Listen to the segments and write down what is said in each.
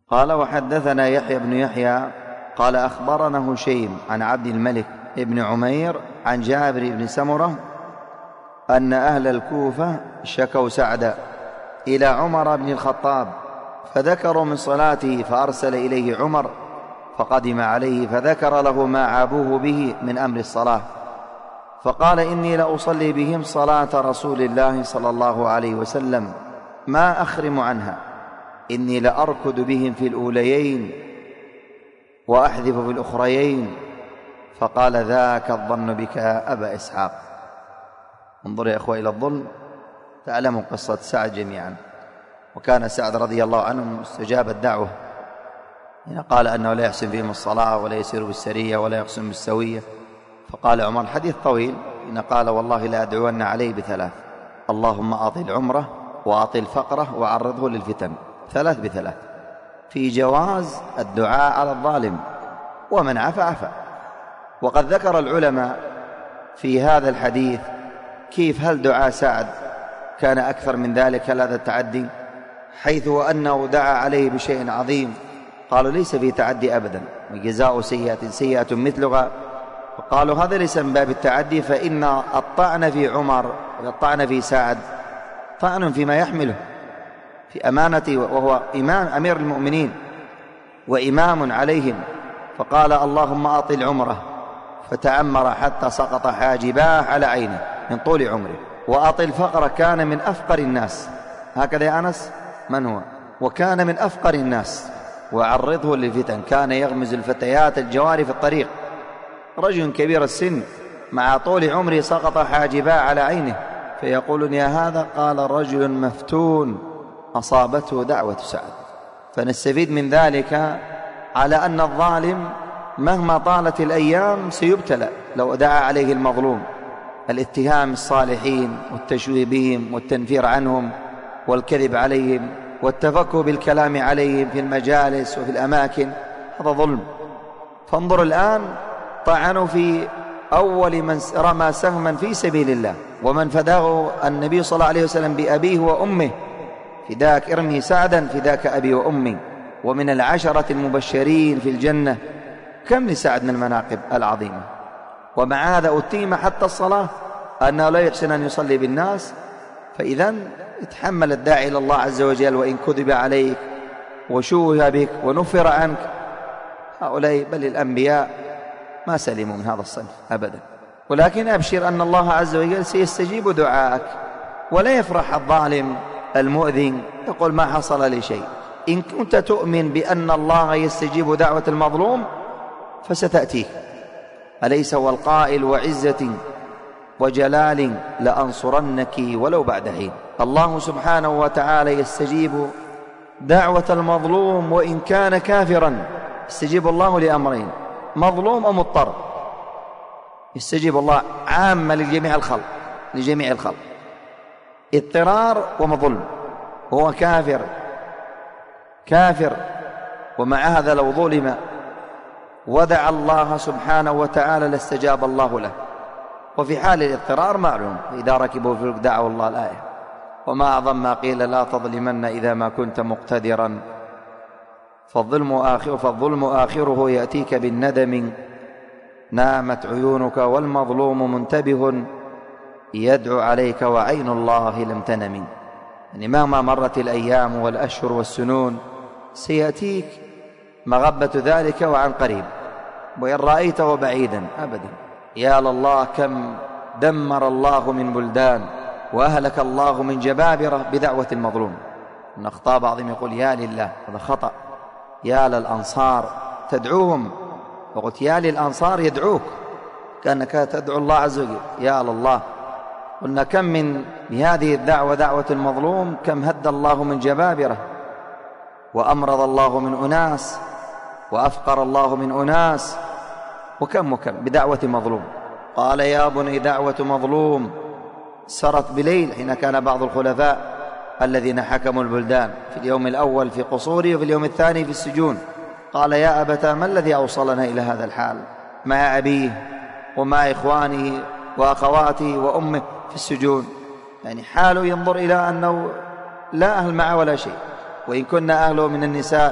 قال: وحدثنا يحيى بن يحيى قال: أخبرنا هشيم عن عبد الملك بن عمير عن جابر بن سمرة أن أهل الكوفة شكوا سعدا إلى عمر بن الخطاب فذكروا من صلاته، فأرسل إليه عمر فقدم عليه فذكر له ما عابوه به من أمر الصلاة، فقال: إني لأصلي بهم صلاة رسول الله صلى الله عليه وسلم ما أخرم عنها، إني لأركض بهم في الأوليين وأحذف في الأخريين. فقال: ذاك الظن بك أبا إسحاق. انظروا يا أخوة إلى الظلم، تعلموا قصة سعد جميعا. وكان سعد رضي الله عنه مستجاب الدعوة، إن قال أنه لا يحسن فيهم الصلاة ولا يسير بالسرية ولا يقسم بالسوية. فقال عمر الحديث طويل، إن قال: والله لا أدعون عليه بثلاث: اللهم أطل عمره وأطل فقره وعرضه للفتن. ثلاث بثلاث، في جواز الدعاء على الظالم، ومن عفا عفا. وقد ذكر العلماء في هذا الحديث كيف هل دعاء سعد كان أكثر من ذلك، هل هذا التعدي، حيث أنه دعا عليه بشيء عظيم. قالوا: ليس فيه تعدي أبدا، وجزاء سيئة سيئة مثلها. وقالوا: هذا ليس من باب التعدي، فإن الطعن في عمر والطعن في سعد طعن فيما يحمله في أمانته، وهو إمام أمير المؤمنين وإمام عليهم. فقال: اللهم أطل عمره، فتعمر حتى سقط حاجباه على عينه من طول عمره. وأطل فقره، كان من أفقر الناس، هكذا يا أنس من هو، وكان من أفقر الناس. وعرضه للفتن، كان يغمز الفتيات الجواري في الطريق، رجل كبير السن مع طول عمره سقط حاجباه على عينه، فيقولون: يا هذا، قال: رجل مفتون أصابته دعوة سعد. فنستفيد من ذلك على أن الظالم مهما طالت الأيام سيبتلى لو دعا عليه المظلوم. الاتهام الصالحين والتشويه بهم والتنفير عنهم والكذب عليهم والتفكه بالكلام عليهم في المجالس وفي الأماكن، هذا ظلم. فانظر الآن، طعنوا في أول من رمى سهما في سبيل الله، ومن فداه النبي صلى الله عليه وسلم بأبيه وأمه، فداك ارمي سعدا فداك أبي وأمي. ومن العشرة المبشرين في الجنة، كم لسعد من المناقب العظيمة. ومع هذا أتيم حتى الصلاة أنه لا يحسن أن يصلي بالناس. فإذا اتحمل الداعي إلى الله عز وجل، وإن كذب عليك وشوه بك ونفر عنك. هؤلاء بل الأنبياء ما سلموا من هذا الصنف أبدا. ولكن أبشر أن الله عز وجل سيستجيب دعاءك، ولا يفرح الظالم المؤذن يقول: ما حصل لي شيء. إن كنت تؤمن بأن الله يستجيب دعوة المظلوم فستأتيك. أليس هو القائل: وعزة وجلال لأنصرنك ولو بعد حين. الله سبحانه وتعالى يستجيب دعوة المظلوم وإن كان كافرا. يستجيب الله لأمرين: مظلوم ومضطر. يستجيب الله عامة لجميع الخلق، اضطرار ومظلم. هو كافر، ومع هذا لو ظلم ودعا الله سبحانه وتعالى لاستجاب الله له. وفي حال الاضطرار معلوم، إذا ركبوا في الفلك دعوا الله، الآية. وما أعظم ما قيل: لا تظلمن إذا ما كنت مقتدرا، فالظلم آخره يأتيك بالندم، نامت عيونك والمظلوم منتبه، يدعو عليك وعين الله لم تنم. يعني مهما مرت الأيام والأشهر والسنون سيأتيك مغبة ذلك وعن قريب، وإن رأيته بعيدا أبدا. يا لله، كم دمر الله من بلدان وأهلك الله من جبابرة بدعوة المظلوم. من أخطاء بعضهم يقول: يا لله، هذا خطأ. يا للأنصار تدعوهم، وقلت: يا للأنصار يدعوك، كأنك تدعو الله عز وجل. يا لله، قلنا: كم من بهذه الدعوة، دعوة المظلوم، كم هد الله من جبابرة، وأمرض الله من أناس، وأفقر الله من أناس، وكم بدعوة مظلوم. قال: يا بني، دعوة مظلوم سرت بليل، حين كان بعض الخلفاء الذين حكموا البلدان في اليوم الأول في قصوره وفي اليوم الثاني في السجون. قال: يا أبتاه، ما الذي أوصلنا إلى هذا الحال، مع أبيه ومع إخوانه وأخواته وأمه في السجون؟ يعني حاله ينظر إلى أنه لا أهل معه ولا شيء، وإن كنا أهله من النساء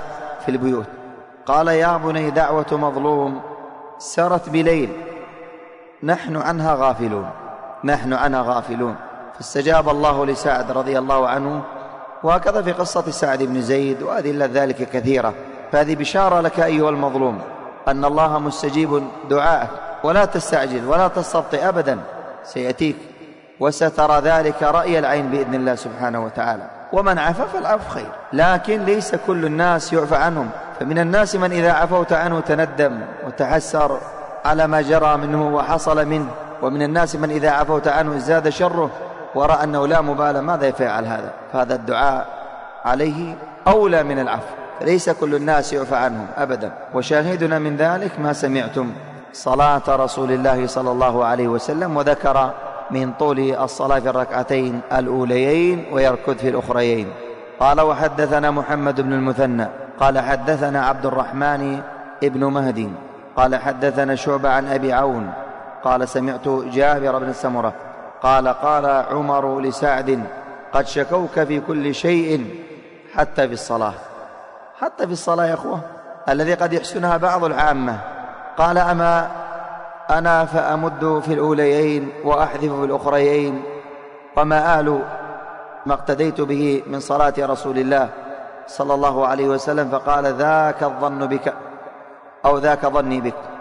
في البيوت. قال يا بني دعوة مظلوم سرت بليل نحن عنها غافلون. فاستجاب الله لسعد رضي الله عنه. وهكذا في قصة سعد بن زيد وأدلة ذلك كثيرة. فهذه بشارة لك أيها المظلوم أن الله مستجيب دعائك، ولا تستعجل ولا تستبطئ أبدا، سيأتيك وسترى ذلك رأي العين بإذن الله سبحانه وتعالى. ومن عفا فالعفو خير، لكن ليس كل الناس يعفى عنهم. فمن الناس من إذا عفوت عنه تندم وتحسر على ما جرى منه وحصل منه، ومن الناس من إذا عفوت عنه ازداد شره ورأى أنه لا مبالى ماذا يفعل هذا. فهذا الدعاء عليه أولى من العفو، فليس كل الناس يعفى عنهم أبدا. وشاهدنا من ذلك ما سمعتم صلاة رسول الله صلى الله عليه وسلم، وذكر من طول الصلاة في الركعتين الأوليين ويركض في الأخريين. قال وحدثنا محمد بن المثنى قال حدثنا عبد الرحمن ابن مهدي قال حدثنا شعبة عن أبي عون قال سمعت جابر بن سمرة قال قال عمر لسعد قد شكوك في كل شيء حتى في الصلاة. حتى في الصلاة يا أخوة الذي قد يحسنها بعض العامة. قال أما أنا فأمد في الأوليين وأحذف في الأخريين وما آل ما اقتديت به من صلاة رسول الله صلى الله عليه وسلم. فقال ذاك الظن بك أو ذاك ظني بك.